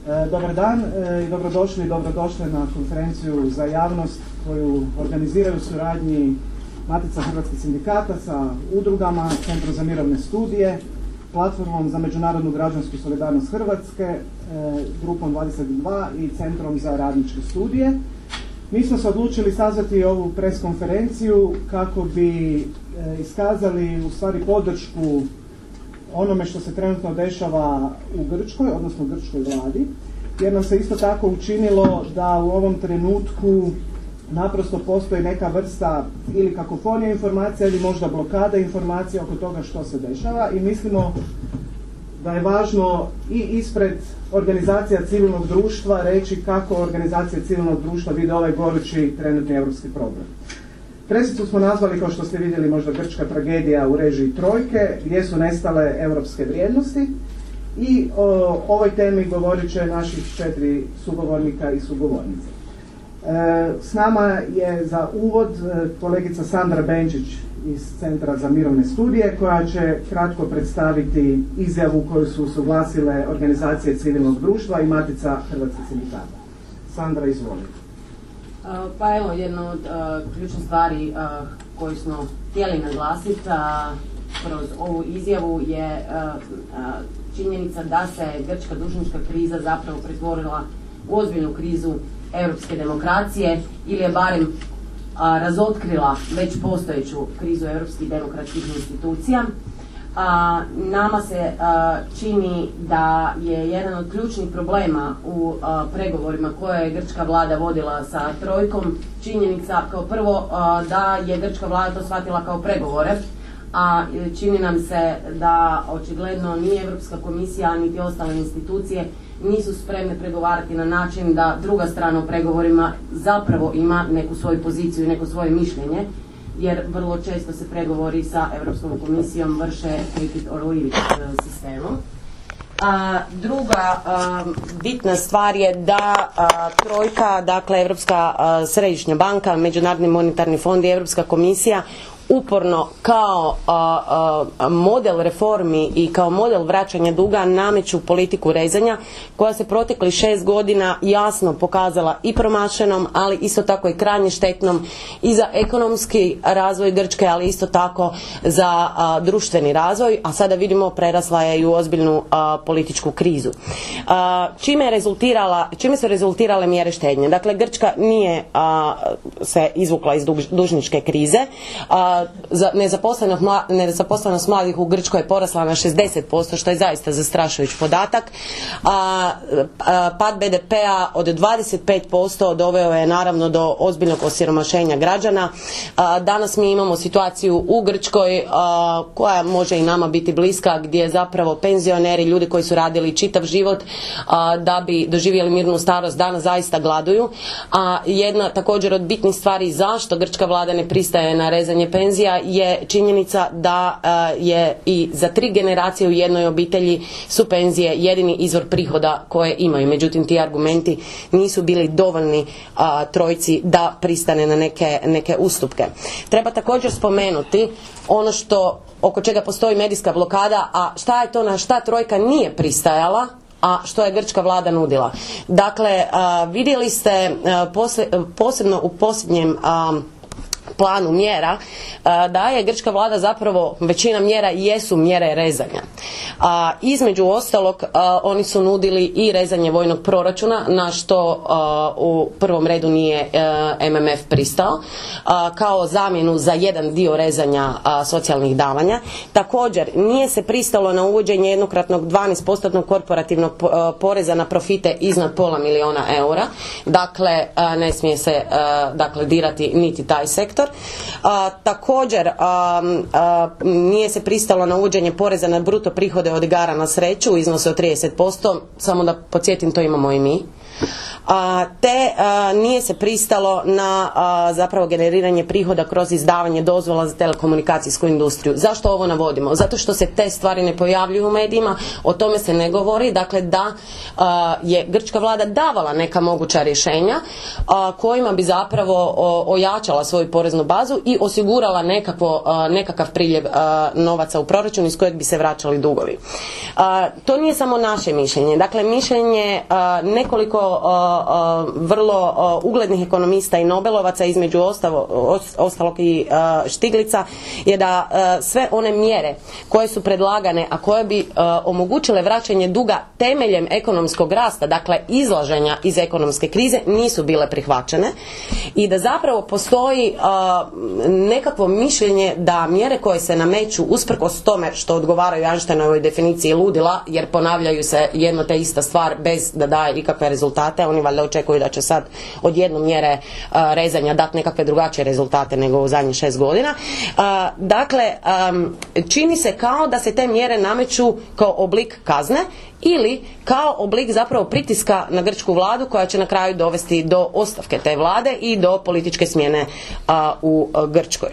Dobar dan i dobrodošli i dobrodošle na konferenciju za javnost koju organiziraju u suradnji Matica hrvatskih sindikata sa udrugama, Centrom za mirovne studije, Platformom za međunarodnu građansku solidarnost Hrvatske, Grupom 22 i Centrom za radničke studije. Mi smo se odlučili sazvati ovu pres konferenciju kako bi iskazali u stvari podršku onome što se trenutno dešava u Grčkoj, odnosno grčkoj vladi, jer nam se isto tako učinilo da u ovom trenutku naprosto postoji neka vrsta ili kakofonija informacija ili možda blokada informacija oko toga što se dešava i mislimo da je važno i ispred organizacija civilnog društva reći kako organizacija civilnog društva vide ovaj gorući trenutni europski problem. Presicu smo nazvali, kao što ste vidjeli, možda grčka tragedija u režiji trojke, gdje su nestale europske vrijednosti i o ovoj temi govorit će naših 4 sugovornika i sugovornice. S nama je za uvod kolegica Sandra Benčić iz Centra za mirovne studije koja će kratko predstaviti izjavu koju su usuglasile organizacije civilnog društva i Matica hrvatskih sindikata. Sandra, izvolite. Pa evo, jedna od ključnih stvari koju smo htjeli naglasiti kroz ovu izjavu je činjenica da se grčka dužnička kriza zapravo pretvorila u ozbiljnu krizu europske demokracije ili je barem razotkrila već postojeću krizu europskih demokratskih institucija. Nama se čini da je jedan od ključnih problema u pregovorima koje je grčka vlada vodila sa trojkom činjenica kao prvo da je grčka vlada to shvatila kao pregovore, a čini nam se da očigledno ni Europska komisija niti ostale institucije nisu spremne pregovarati na način da druga strana u pregovorima zapravo ima neku svoju poziciju i neko svoje mišljenje, jer vrlo često se pregovori sa Europskom komisijom vrše take it or leave it sistemom. Druga bitna stvar je da trojka, dakle Europska središnja banka, Međunarodni monetarni fond i Europska komisija uporno kao model reformi i kao model vraćanja duga nameću politiku rezanja koja se proteklih 6 godina jasno pokazala i promašenom, ali isto tako i krajnje štetnom i za ekonomski razvoj Grčke, ali isto tako za društveni razvoj, a sada vidimo prerasla je i u ozbiljnu političku krizu. Čime su rezultirale mjere štednje? Dakle, Grčka nije se izvukla iz dužničke krize. Nezaposlenost mladih u Grčkoj je porasla na 60%, što je zaista zastrašujući podatak. Pad BDP-a od 25% doveo je naravno do ozbiljnog osiromašenja građana. Danas mi imamo situaciju u Grčkoj koja može i nama biti bliska, gdje zapravo penzioneri, ljudi koji su radili čitav život da bi doživjeli mirnu starost, danas zaista gladuju. A jedna također od bitnih stvari zašto grčka vlada ne pristaje na rezanje penzija je činjenica da je i za 3 generacije u jednoj obitelji su penzije jedini izvor prihoda koje imaju. Međutim, ti argumenti nisu bili dovoljni trojci da pristane na neke ustupke. Treba također spomenuti ono što oko čega postoji medijska blokada, a šta je to na šta trojka nije pristajala, a što je grčka vlada nudila. Dakle, vidjeli ste posebno u posljednjem planu mjera da je grčka vlada zapravo, većina mjera jesu mjere rezanja. Između ostalog oni su nudili i rezanje vojnog proračuna, na što u prvom redu nije MMF pristao, kao zamjenu za jedan dio rezanja socijalnih davanja. Također nije se pristalo na uvođenje jednokratnog 12% korporativnog poreza na profite iznad $500 000. Dakle, ne smije se dirati niti taj sektor. Također nije se pristalo na uvođenje poreza na bruto prihode od igara na sreću u iznosu od 30%, samo da podsjetim, to imamo i mi. te nije se pristalo na zapravo generiranje prihoda kroz izdavanje dozvola za telekomunikacijsku industriju. Zašto ovo navodimo? Zato što se te stvari ne pojavljuju u medijima, o tome se ne govori, dakle da je grčka vlada davala neka moguća rješenja kojima bi zapravo ojačala svoju poreznu bazu i osigurala nekakav priljev novaca u proračun iz kojeg bi se vraćali dugovi. To nije samo naše mišljenje, dakle mišljenje nekoliko vrlo uglednih ekonomista i nobelovaca, između ostalog i Štiglica, je da sve one mjere koje su predlagane, a koje bi omogućile vraćanje duga temeljem ekonomskog rasta, dakle izlaženja iz ekonomske krize, nisu bile prihvaćene i da zapravo postoji nekakvo mišljenje da mjere koje se nameću usprkos tome što odgovaraju Einsteinovoj definiciji ludila, jer ponavljaju se jedno te ista stvar bez da daje ikakve rezultate, oni valjda očekuju da će sad od jedne mjere rezanja dati nekakve drugačije rezultate nego u zadnjih 6 godina. Dakle, čini se kao da se te mjere nameću kao oblik kazne ili kao oblik zapravo pritiska na grčku vladu koja će na kraju dovesti do ostavke te vlade i do političke smjene u Grčkoj.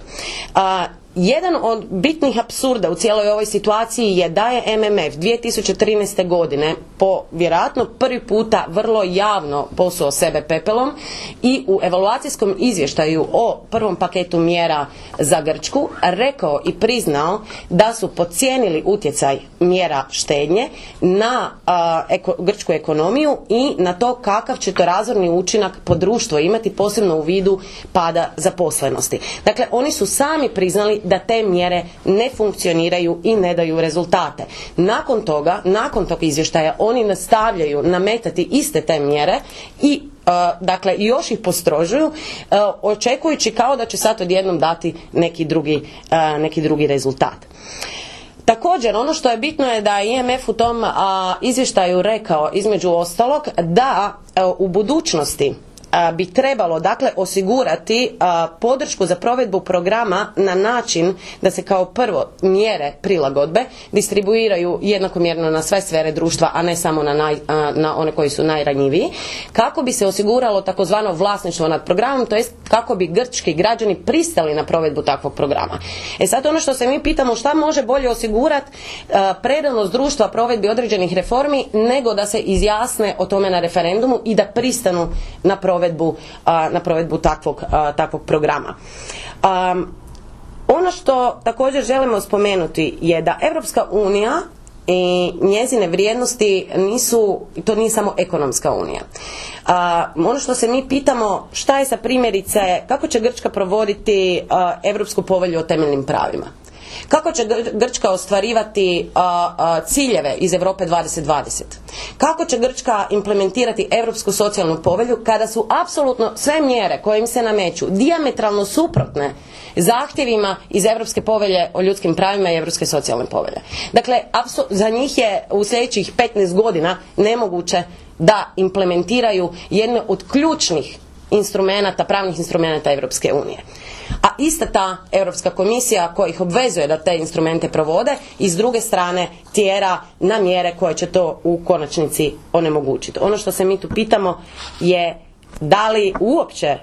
Jedan od bitnih apsurda u cijeloj ovoj situaciji je da je MMF 2013. godine po vjerojatno prvi puta vrlo javno posuo sebe pepelom i u evaluacijskom izvještaju o prvom paketu mjera za Grčku rekao i priznao da su podcijenili utjecaj mjera štednje na grčku ekonomiju i na to kakav će to razorni učinak po društvo imati, posebno u vidu pada zaposlenosti. Dakle, oni su sami priznali da te mjere ne funkcioniraju i ne daju rezultate. Nakon tog izvještaja oni nastavljaju nametati iste te mjere i dakle još ih postrožuju, očekujući kao da će sad odjednom dati neki drugi rezultat. Također, ono što je bitno je da IMF u tom izvještaju rekao između ostalog da u budućnosti bi trebalo dakle osigurati podršku za provedbu programa na način da se kao prvo mjere prilagodbe distribuiraju jednakomjerno na sve sfere društva, a ne samo na one koji su najranjiviji, kako bi se osiguralo takozvano vlasništvo nad programom, to jest kako bi grčki građani pristali na provedbu takvog programa. Sad ono što se mi pitamo, šta može bolje osigurati predanost društva provedbi određenih reformi nego da se izjasne o tome na referendumu i da pristanu na provedbu takvog programa. Ono što također želimo spomenuti je da Europska unija i njezine vrijednosti to nije samo ekonomska unija. Ono što se mi pitamo, šta je sa primjerice, kako će Grčka provoditi Europsku povelju o temeljnim pravima? Kako će Grčka ostvarivati ciljeve iz Europe 2020? Kako će Grčka implementirati Europsku socijalnu povelju kada su apsolutno sve mjere koje im se nameću dijametralno suprotne zahtjevima iz Europske povelje o ljudskim pravima i Europske socijalne povelje? Dakle, za njih je u sljedećih 15 godina nemoguće da implementiraju jedne od ključnih pravnih instrumenata Europske unije. A ista ta Europska komisija koja ih obvezuje da te instrumente provode i s druge strane tjera na mjere koje će to u konačnici onemogućiti. Ono što se mi tu pitamo je da li uopće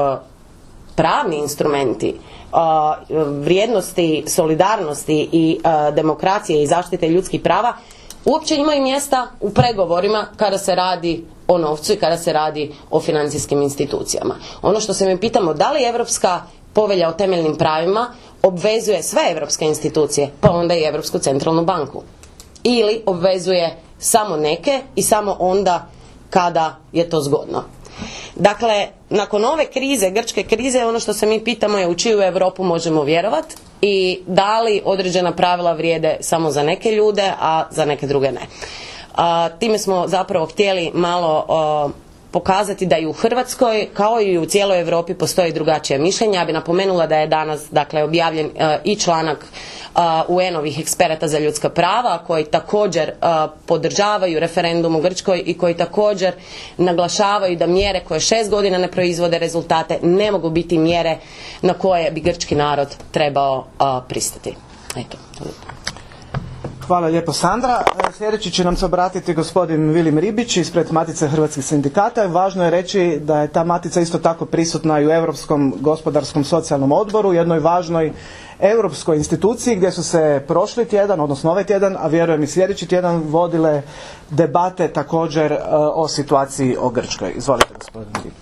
pravni instrumenti vrijednosti, solidarnosti i demokracije i zaštite ljudskih prava uopće imaju mjesta u pregovorima kada se radi o novcu i kada se radi o financijskim institucijama. Ono što se mi pitamo, da li Europska povelja o temeljnim pravima obvezuje sve europske institucije, pa onda i Europsku centralnu banku, ili obvezuje samo neke i samo onda kada je to zgodno. Dakle, nakon ove krize, grčke krize, ono što se mi pitamo je u čiju Europu možemo vjerovati i da li određena pravila vrijede samo za neke ljude, a za neke druge ne. Time smo zapravo htjeli malo pokazati da i u Hrvatskoj kao i u cijeloj Europi postoji drugačije mišljenje. Ja bi napomenula da je danas objavljen i članak UN-ovih eksperata za ljudska prava koji također podržavaju referendum u Grčkoj i koji također naglašavaju da mjere koje 6 godina ne proizvode rezultate ne mogu biti mjere na koje bi grčki narod trebao pristati. Eto, Hvala lijepo, Sandra. Sljedeći će nam se obratiti gospodin Vilim Ribić ispred Matice hrvatskih sindikata. Važno je reći da je ta matica isto tako prisutna i u Europskom gospodarskom socijalnom odboru, jednoj važnoj europskoj instituciji gdje su se prošli tjedan, odnosno ovaj tjedan, a vjerujem i sljedeći tjedan, vodile debate također o situaciji o Grčkoj. Izvolite, gospodin Ribić.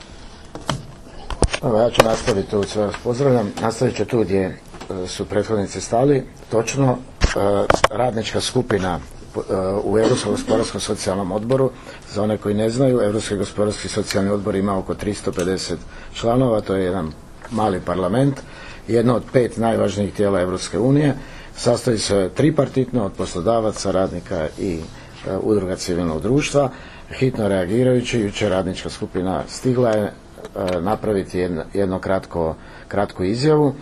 Ja ću nastaviti tu, sve vas pozdravljam. Nastavit ću tu gdje su prethodnici stali. Točno, radnička skupina u Europskom gospodarskom socijalnom odboru, za one koji ne znaju, Europski gospodarski socijalni odbor ima oko 350 članova, to je jedan mali parlament, jedno od 5 najvažnijih tijela Europske unije, sastoji se tripartitno od poslodavaca, radnika i udruga civilnog društva. Hitno reagirajući, jučer radnička skupina stigla je napraviti jedno kratku izjavu,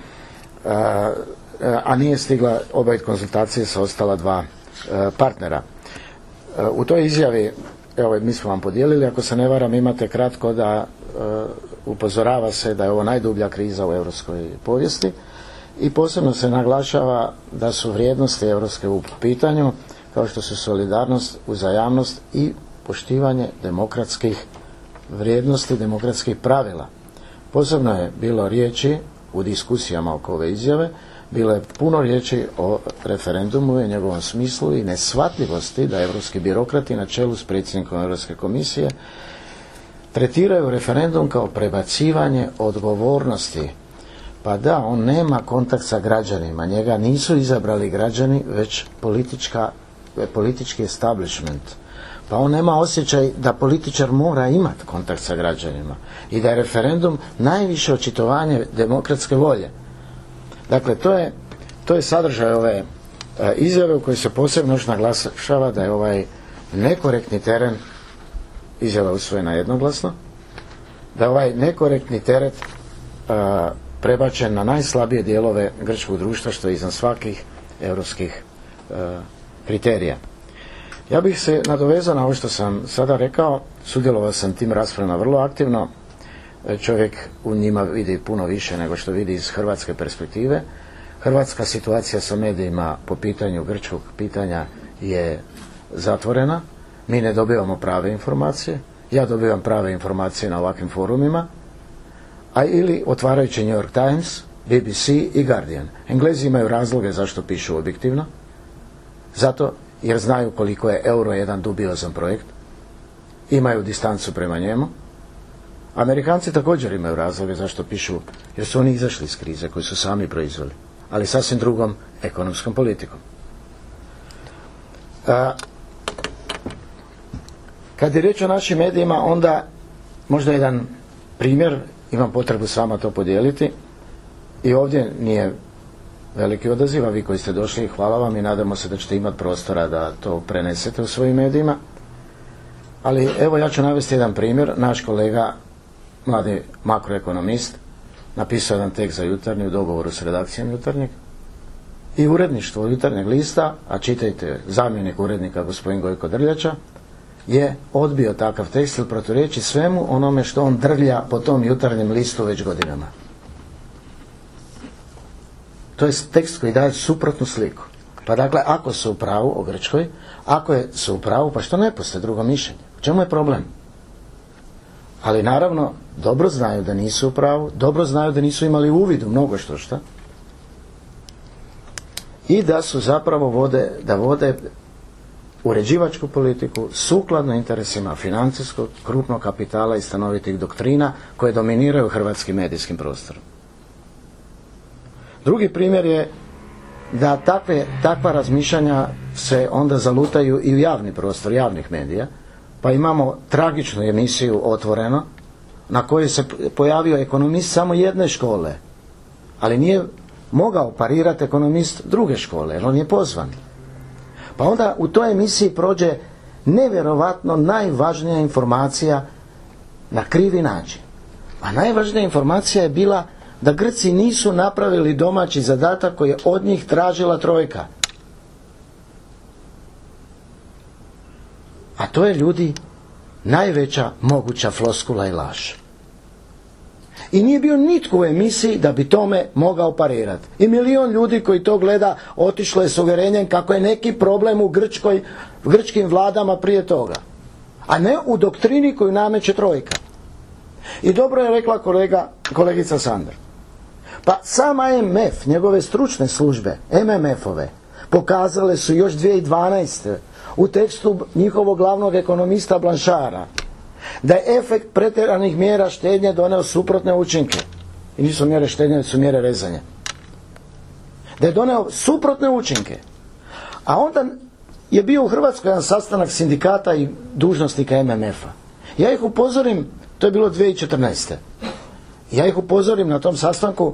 a nije stigla obaviti konzultacije sa ostala 2 partnera. U toj izjavi, evo mi smo vam podijelili, ako se ne varam, imate kratko da upozorava se da je ovo najdublja kriza u europskoj povijesti i posebno se naglašava da su vrijednosti europske u pitanju, kao što su solidarnost, uzajamnost i poštivanje demokratskih vrijednosti, demokratskih pravila. Posebno je bilo riječi u diskusijama oko ove izjave, bilo je puno riječi o referendumu i njegovom smislu i neshvatljivosti da europski birokrati na čelu s predsjednikom Europske komisije tretiraju referendum kao prebacivanje odgovornosti. Pa da, on nema kontakt sa građanima, njega nisu izabrali građani, već politički establishment. Pa on nema osjećaj da političar mora imati kontakt sa građanima i da je referendum najviše očitovanje demokratske volje. Dakle, to je sadržaj ove izjave u kojoj se posebno još naglašava da je ovaj nekorektni teren, izjava usvojena jednoglasno, da je ovaj nekorektni teret prebačen na najslabije dijelove grčkog društva, što je iznad svakih europskih kriterija. Ja bih se nadovezao na ovo što sam sada rekao, sudjelovao sam tim raspravama vrlo aktivno, čovjek u njima vidi puno više nego što vidi iz hrvatske perspektive. Hrvatska situacija sa medijima po pitanju grčkog pitanja je zatvorena, mi ne dobivamo prave informacije, ja dobivam prave informacije na ovakvim forumima, a ili otvarajući New York Times, BBC i Guardian. Englezi imaju razloge zašto pišu objektivno, zato jer znaju koliko je euro jedan dubiozan projekt, imaju distancu prema njemu. Amerikanci također imaju razloge zašto pišu, jer su oni izašli iz krize koju su sami proizveli, ali sasvim drugom ekonomskom politikom. Kad je riječ o našim medijima, onda možda jedan primjer, imam potrebu s vama to podijeliti, i ovdje nije veliki odaziv, a vi koji ste došli, hvala vam i nadamo se da ćete imati prostora da to prenesete u svojim medijima. Ali evo, ja ću navesti jedan primjer. Naš kolega, mladi makroekonomist, napisao jedan tekst za Jutarnji u dogovoru s redakcijom Jutarnjeg i uredništvo Jutarnjeg lista, a čitajte, zamjenik urednika gospodin Gojko Drljača, je odbio takav tekst ili proturječi svemu onome što on drlja po tom Jutarnjem listu već godinama. To je tekst koji daje suprotnu sliku. Pa dakle, ako su u pravu o Grčkoj, ako su u pravu, pa što ne postoje drugo mišljenje? U čemu je problem? Ali naravno, dobro znaju da nisu u pravu, dobro znaju da nisu imali uvid u mnogo što i da su zapravo vode uređivačku politiku sukladno interesima financijskog, krupnog kapitala i stanovitih doktrina koje dominiraju hrvatskim medijskim prostorom. Drugi primjer je da takva razmišljanja se onda zalutaju i u javni prostor javnih medija, pa imamo tragičnu emisiju Otvoreno, na kojoj se pojavio ekonomist samo jedne škole, ali nije mogao parirati ekonomist druge škole, jer on je pozvan. Pa onda u toj emisiji prođe nevjerovatno najvažnija informacija na krivi način. A najvažnija informacija je bila da Grci nisu napravili domaći zadatak koji je od njih tražila trojka. A to je, ljudi, najveća moguća floskula i laž. I nije bio nitko u emisiji da bi tome mogao parirati. I milion ljudi koji to gleda otišlo je s uvjerenjem kako je neki problem u grčkim vladama prije toga. A ne u doktrini koju nameće trojka. I dobro je rekla kolegica Sandra. Pa sam IMF, njegove stručne službe, MMF-ove, pokazale su još 2012. u tekstu njihovog glavnog ekonomista Blanchara da je efekt pretjeranih mjera štednje doneo suprotne učinke. I nisu mjere štednje, već su mjere rezanja. Da je doneo suprotne učinke. A onda je bio u Hrvatskoj jedan sastanak sindikata i dužnosnika MMF-a. Ja ih upozorim, to je bilo 2014. Ja ih upozorim na tom sastanku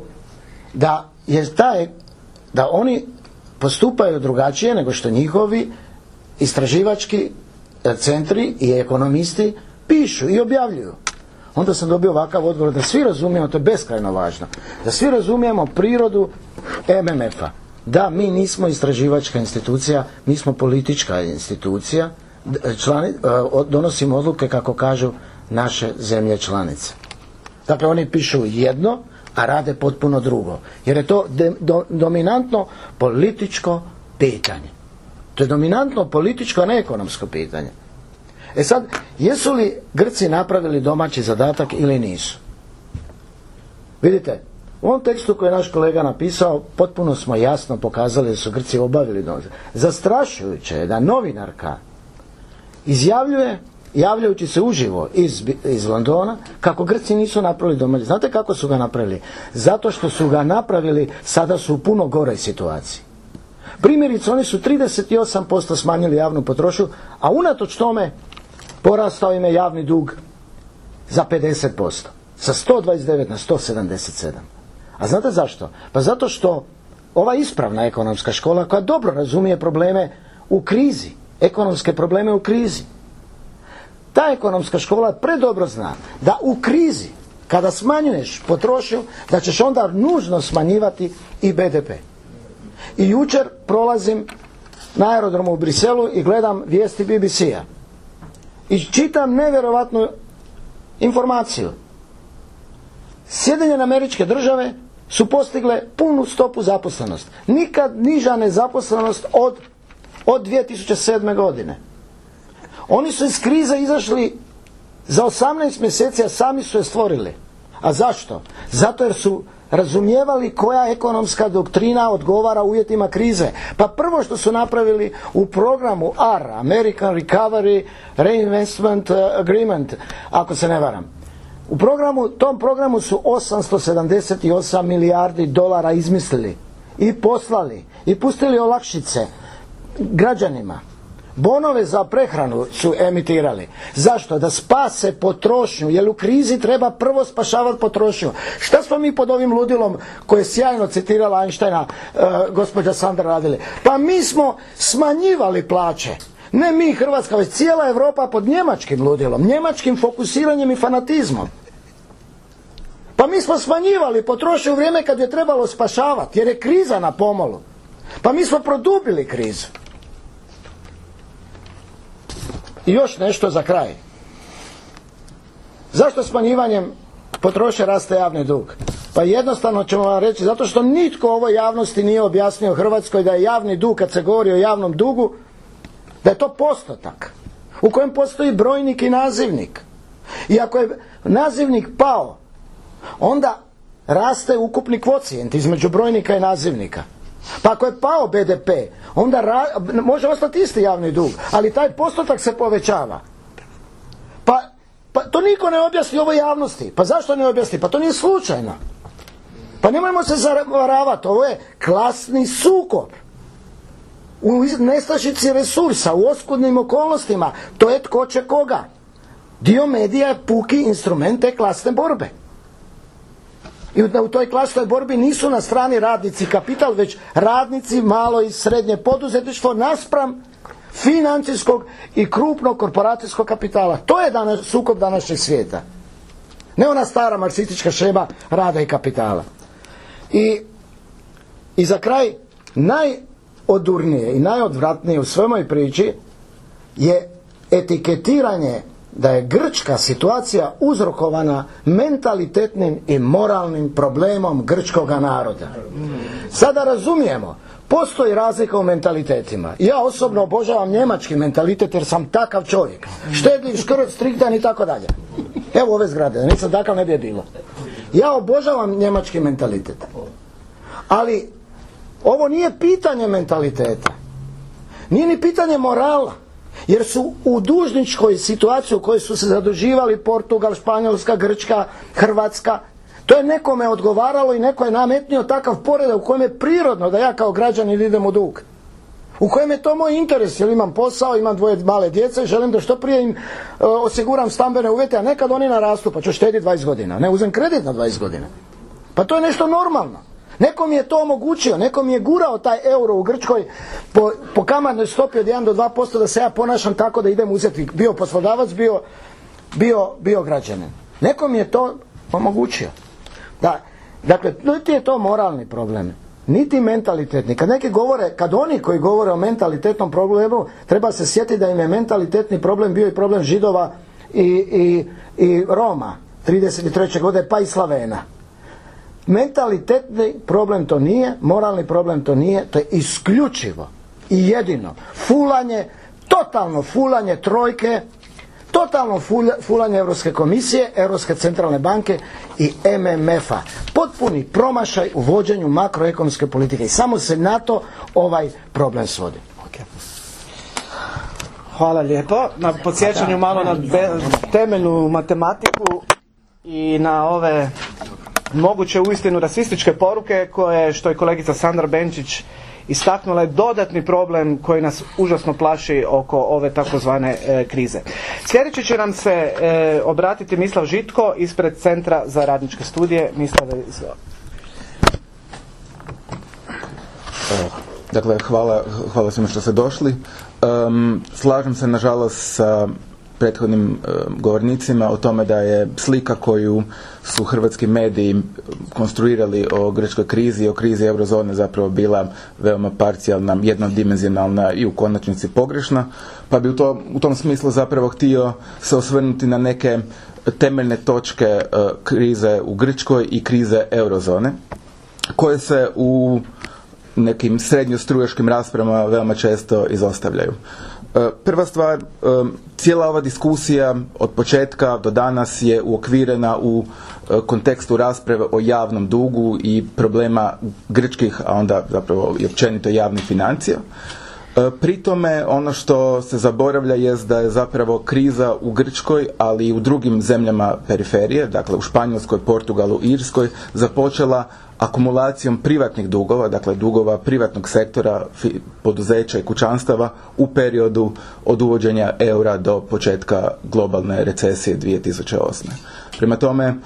da oni postupaju drugačije nego što njihovi istraživački centri i ekonomisti pišu i objavljuju. Onda sam dobio ovakav odgovor da svi razumijemo, to je beskrajno važno, da svi razumijemo prirodu MMF-a. Da, mi nismo istraživačka institucija, mi smo politička institucija, donosimo odluke kako kažu naše zemlje članice. Dakle, oni pišu jedno, a rade potpuno drugo. Jer je to dominantno političko pitanje. To je dominantno političko, a ne ekonomsko pitanje. E sad, jesu li Grci napravili domaći zadatak ili nisu? Vidite, u ovom tekstu koji je naš kolega napisao, potpuno smo jasno pokazali da su Grci obavili domaći. Zastrašujuće je da novinarka izjavljuje, javljajući se uživo iz Londona, kako Grci nisu napravili domaći. Znate kako su ga napravili? Zato što su ga napravili, sada su u puno goroj situaciji. Primjerice, oni su 38% smanjili javnu potrošnju, a unatoč tome porastao im je javni dug za 50%. Sa 129 na 177. A znate zašto? Pa zato što ova ispravna ekonomska škola koja dobro razumije probleme u krizi, ekonomske probleme u krizi, ta ekonomska škola predobro zna da u krizi, kada smanjuješ potrošnju, da ćeš onda nužno smanjivati i BDP. I jučer prolazim na aerodromu u Briselu i gledam vijesti BBC-a. I čitam nevjerovatnu informaciju. Sjedinjene Američke Države su postigle punu stopu zaposlenosti. Nikad niža nezaposlenost od 2007. godine. Oni su iz krize izašli za 18 mjeseci, a sami su je stvorili. A zašto? Zato jer su razumijevali koja ekonomska doktrina odgovara uvjetima krize. Pa prvo što su napravili u programu AR, American Recovery Reinvestment Agreement, ako se ne varam. Tom programu su 878 milijardi dolara izmislili i poslali i pustili olakšice građanima. Bonove za prehranu su emitirali. Zašto? Da spase potrošnju, jer u krizi treba prvo spašavati potrošnju. Šta smo mi pod ovim ludilom koje je sjajno citirala Einsteina gospođa Sandra radili? Pa mi smo smanjivali plaće. Ne mi Hrvatska, već cijela Europa pod njemačkim ludilom, njemačkim fokusiranjem i fanatizmom. Pa mi smo smanjivali potrošnju u vrijeme kad je trebalo spašavati, jer je kriza na pomolu. Pa mi smo produbili krizu. I još nešto za kraj. Zašto smanjivanjem potrošnje raste javni dug? Pa jednostavno ćemo vam reći, zato što nitko ovoj javnosti nije objasnio Hrvatskoj da je javni dug, kad se govori o javnom dugu, da je to postotak u kojem postoji brojnik i nazivnik. I ako je nazivnik pao, onda raste ukupni kvocijent između brojnika i nazivnika. Pa ako je pao BDP, onda može ostati isti javni dug, ali taj postotak se povećava. Pa to niko ne objasni ovoj javnosti. Pa zašto ne objasni? Pa to nije slučajno. Pa nemojmo se zavaravati, ovo je klasni sukob. U nestašici resursa, u oskudnim okolnostima, to je tko će koga. Dio medija je puki instrument te klasne borbe. I u toj klasnoj borbi nisu na strani radnici kapital, već radnici malo i srednje poduzetništvo naspram financijskog i krupnog korporacijskog kapitala. To je sukob današnjeg svijeta. Ne ona stara marksistička šema rada i kapitala. I za kraj, najodurnije i najodvratnije u svoj mojoj priči je etiketiranje da je grčka situacija uzrokovana mentalitetnim i moralnim problemom grčkoga naroda. Sada razumijemo, postoji razlika u mentalitetima. Ja osobno obožavam njemački mentalitet jer sam takav čovjek. Štedljiv, škrt, striktan i tako dalje. Evo ove zgrade, da nisam takav ne bi je bilo. Ja obožavam njemački mentalitet. Ali ovo nije pitanje mentaliteta. Nije ni pitanje morala. Jer su u dužničkoj situaciji u kojoj su se zaduživali Portugal, Španjolska, Grčka, Hrvatska, to je nekome odgovaralo i neko je nametnio takav poredak u kojem je prirodno da ja kao građanin idem u dug. U kojem je to moj interes, jer imam posao, imam 2 male djece i želim da što prije im osiguram stambene uvjete, a nekad oni narastu, pa ću štediti 20 godina. Ne uzem kredit na 20 godina. Pa to je nešto normalno. Neko mi je to omogućio, neko mi je gurao taj euro u Grčkoj po kamatnoj stopi od 1 do 2% da se ja ponašam tako da idem uzeti, bio poslodavac, bio građanin. Neko mi je to omogućio. Dakle, niti je to moralni problem, niti mentalitetni. Kad oni koji govore o mentalitetnom problemu, treba se sjetiti da im je mentalitetni problem bio i problem Židova i Roma 33. godine, pa i Slavena. Mentalitetni problem to nije, moralni problem to nije, to je isključivo i jedino totalno fulanje trojke, totalno fulanje Europske komisije, Europske centralne banke i MMF-a. Potpuni promašaj u vođenju makroekonomske politike i samo se na to ovaj problem svodi. Hvala lijepo. Na podsjećanju malo na temeljnu matematiku i na ove moguće uistinu rasističke poruke koje, što je kolegica Sandra Benčić istaknula, je dodatni problem koji nas užasno plaši oko ove takozvane krize. Sljedeći će nam se obratiti Mislav Žitko ispred Centra za radničke studije. Mislave, izvolite. Dakle, hvala svima što ste došli. Slažem se nažalost sa prethodnim govornicima o tome da je slika koju su hrvatski mediji konstruirali o grčkoj krizi i o krizi eurozone zapravo bila veoma parcijalna, jednodimenzionalna i u konačnici pogrešna, pa bi u tom smislu zapravo htio se osvrnuti na neke temeljne točke krize u Grčkoj i krize eurozone, koje se u nekim srednjostrujaškim raspravama veoma često izostavljaju. Prva stvar, cijela ova diskusija od početka do danas je uokvirena u kontekstu rasprave o javnom dugu i problema grčkih, a onda zapravo i općenito javnih financija. Pri tome ono što se zaboravlja jest da je zapravo kriza u Grčkoj, ali i u drugim zemljama periferije, dakle u Španjolskoj, Portugalu, Irskoj, započela akumulacijom privatnih dugova, dakle dugova privatnog sektora, poduzeća i kućanstava u periodu od uvođenja eura do početka globalne recesije 2008. Prema tome,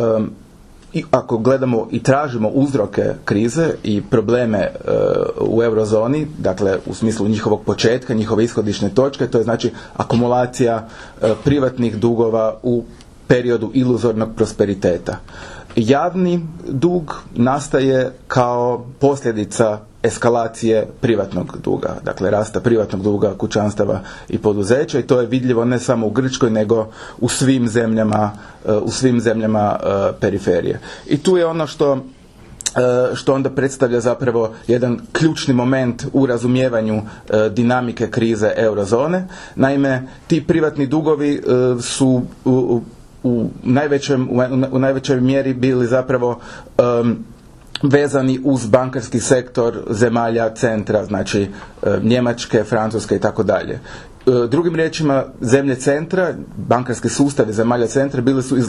i ako gledamo i tražimo uzroke krize i probleme u eurozoni, dakle u smislu njihovog početka, njihove ishodišne točke, to je znači akumulacija privatnih dugova u periodu iluzornog prosperiteta. Javni dug nastaje kao posljedica eskalacije privatnog duga, dakle rasta privatnog duga kućanstava i poduzeća, i to je vidljivo ne samo u Grčkoj nego u svim zemljama periferije. I tu je ono što onda predstavlja zapravo jedan ključni moment u razumijevanju dinamike krize eurozone. Naime, ti privatni dugovi su u najvećoj mjeri bili zapravo vezani uz bankarski sektor zemalja centra, znači Njemačke, Francuske i tako dalje. Drugim riječima, zemlje centra, bankarski sustavi zemalja centra bili su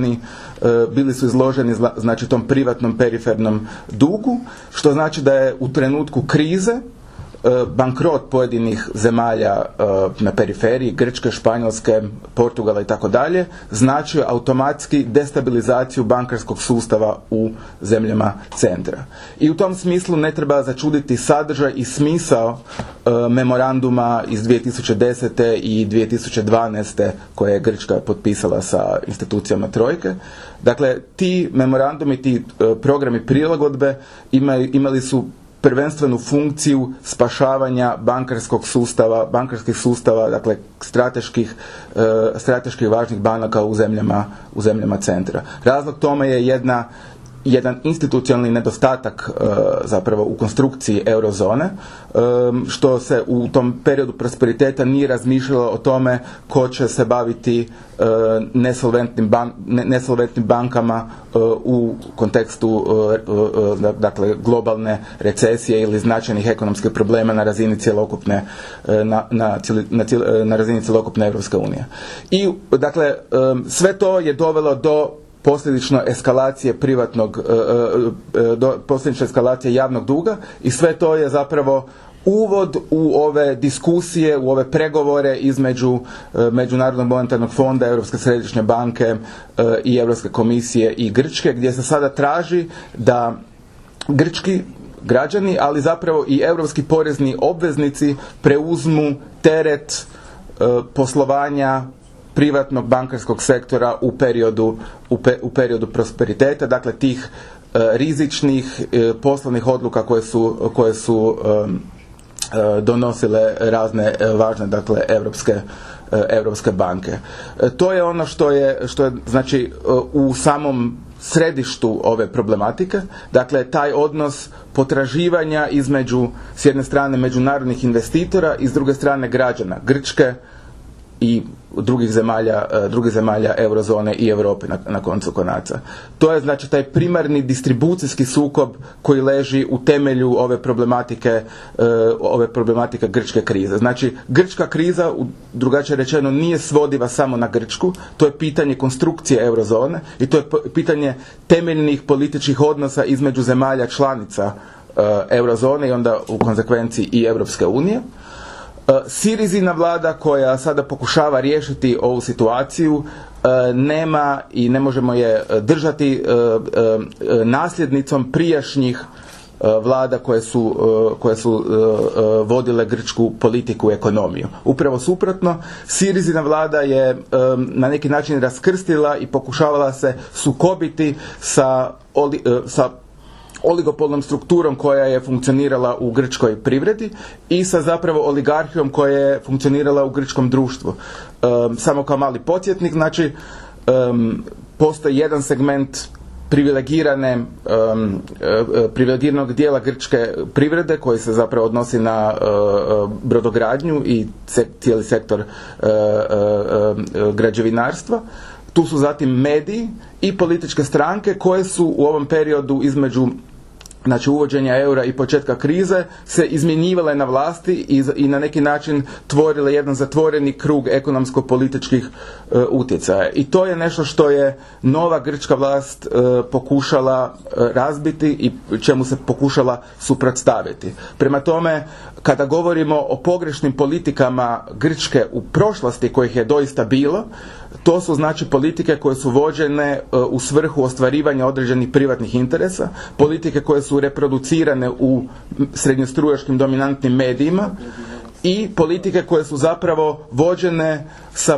izloženi znači tom privatnom perifernom dugu, što znači da je u trenutku krize bankrot pojedinih zemalja na periferiji, Grčke, Španjolske, Portugala i tako dalje, značio automatski destabilizaciju bankarskog sustava u zemljama centra. I u tom smislu ne treba začuditi sadržaj i smisao memoranduma iz 2010. i 2012. koje je Grčka potpisala sa institucijama trojke. Dakle, ti memorandumi, ti programi prilagodbe imali su prvenstvenu funkciju spašavanja bankarskih sustava, dakle strateških važnih banaka u zemljama centra. Razlog tome je jedan institucionalni nedostatak zapravo u konstrukciji eurozone, što se u tom periodu prosperiteta nije razmišljalo o tome ko će se baviti nesolventnim bankama u kontekstu dakle globalne recesije ili značajnih ekonomskih problema na razini cjelokupne na razini cjelokupne Europske unije. I dakle sve to je dovelo do posljedično eskalacije posljedične eskalacije javnog duga i sve to je zapravo uvod u ove diskusije, u ove pregovore između Međunarodnog monetarnog fonda, Europske središnje banke i Europske komisije i Grčke, gdje se sada traži da grčki građani, ali zapravo i europski porezni obveznici preuzmu teret poslovanja privatnog bankarskog sektora u periodu prosperiteta, dakle tih rizičnih poslovnih odluka koje su donosile razne važne dakle europske banke. To je ono što je znači u samom središtu ove problematike, dakle taj odnos potraživanja između s jedne strane međunarodnih investitora i s druge strane građana Grčke i drugih zemalja eurozone i Europe na koncu konaca. To je znači taj primarni distribucijski sukob koji leži u temelju ove problematike grčke krize. Znači grčka kriza, drugačije rečeno, nije svodiva samo na Grčku, to je pitanje konstrukcije eurozone i to je pitanje temeljnih političkih odnosa između zemalja članica eurozone i onda u konsekvenciji i Europske unije. Sirizina vlada koja sada pokušava riješiti ovu situaciju nema i ne možemo je držati nasljednicom prijašnjih vlada koje su vodile grčku politiku i ekonomiju. Upravo suprotno, Sirizina vlada je na neki način raskrstila i pokušavala se sukobiti sa oligopolnom strukturom koja je funkcionirala u grčkoj privredi i sa zapravo oligarhijom koja je funkcionirala u grčkom društvu. Samo kao mali podsjetnik, znači postoji jedan segment privilegiranog dijela grčke privrede koji se zapravo odnosi na brodogradnju i cijeli sektor građevinarstva. Tu su zatim mediji i političke stranke koje su u ovom periodu između znači uvođenja eura i početka krize se izmjenjivale na vlasti i na neki način tvorile jedan zatvoreni krug ekonomsko-političkih utjecaja. I to je nešto što je nova grčka vlast pokušala razbiti i čemu se pokušala suprotstaviti. Prema tome, kada govorimo o pogrešnim politikama Grčke u prošlosti, kojih je doista bilo, to su znači politike koje su vođene u svrhu ostvarivanja određenih privatnih interesa, politike koje su reproducirane u srednjostrujačkim dominantnim medijima i politike koje su zapravo vođene sa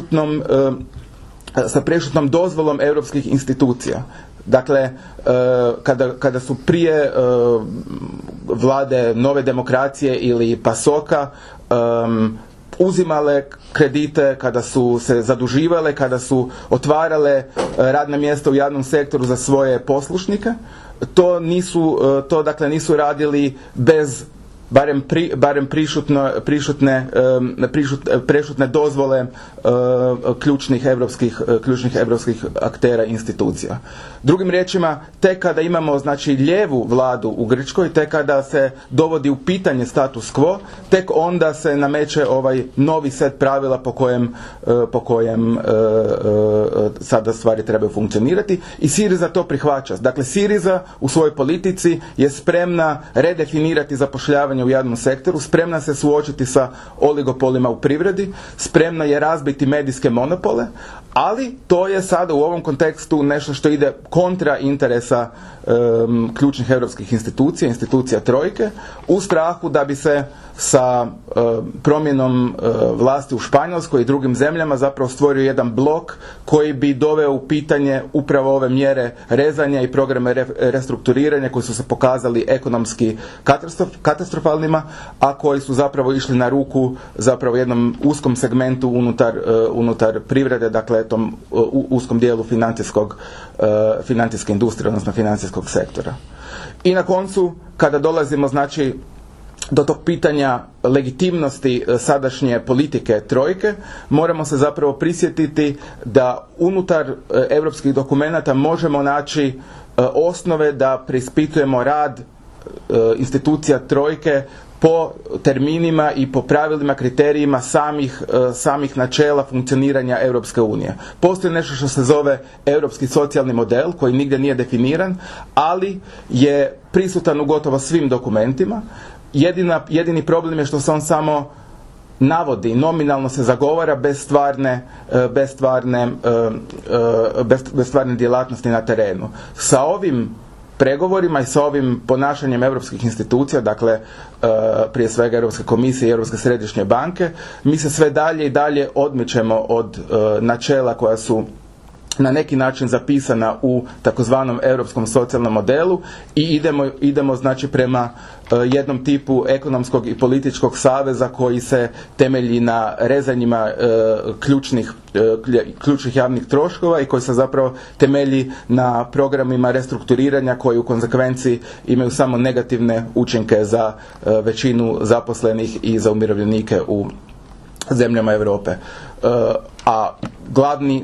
prešutnom dozvolom europskih institucija. Dakle, kada su prije vlade Nove demokracije ili PASOK-a uzimale kredite, kada su se zaduživale, kada su otvarale radna mjesta u javnom sektoru za svoje poslušnike, to dakle nisu radili bez barem prešutne dozvole ključnih europskih aktera i institucija. Drugim riječima, tek kada imamo znači lijevu vladu u Grčkoj, tek kada se dovodi u pitanje status quo, tek onda se nameće ovaj novi set pravila po kojem sada stvari trebaju funkcionirati i Siriza to prihvaća. Dakle, Siriza u svojoj politici je spremna redefinirati zapošljavanje rezanja u javnom sektoru, spremna se suočiti sa oligopolima u privredi, spremna je razbiti medijske monopole, ali to je sada u ovom kontekstu nešto što ide kontra interesa ključnih europskih institucija trojke, u strahu da bi se sa promjenom vlasti u Španjolskoj i drugim zemljama zapravo stvorio jedan blok koji bi doveo u pitanje upravo ove mjere rezanja i programe restrukturiranja koji su se pokazali ekonomski katastrofalnima, a koji su zapravo išli na ruku zapravo jednom uskom segmentu unutar privrede, dakle tom uskom dijelu financijske industrije, odnosno financijskog sektora. I na koncu, kada dolazimo znači do tog pitanja legitimnosti sadašnje politike trojke, moramo se zapravo prisjetiti da unutar europskih dokumenata možemo naći osnove da preispitujemo rad institucija trojke po terminima i po pravilima, kriterijima samih načela funkcioniranja Europske unije. Postoji nešto što se zove europski socijalni model, koji nigdje nije definiran, ali je prisutan u gotovo svim dokumentima. Jedini problem je što se on samo navodi, nominalno se zagovara bez stvarne djelatnosti na terenu. Sa ovim pregovorima i sa ovim ponašanjem europskih institucija, dakle prije svega Europske komisije i Europske središnje banke, mi se sve dalje i dalje odmičemo od načela koja su na neki način zapisana u takozvanom europskom socijalnom modelu i idemo znači prema jednom tipu ekonomskog i političkog saveza koji se temelji na rezanjima ključnih javnih troškova i koji se zapravo temelji na programima restrukturiranja koji u konsekvenciji imaju samo negativne učinke za većinu zaposlenih i za umirovljenike u zemljama Europe. A glavni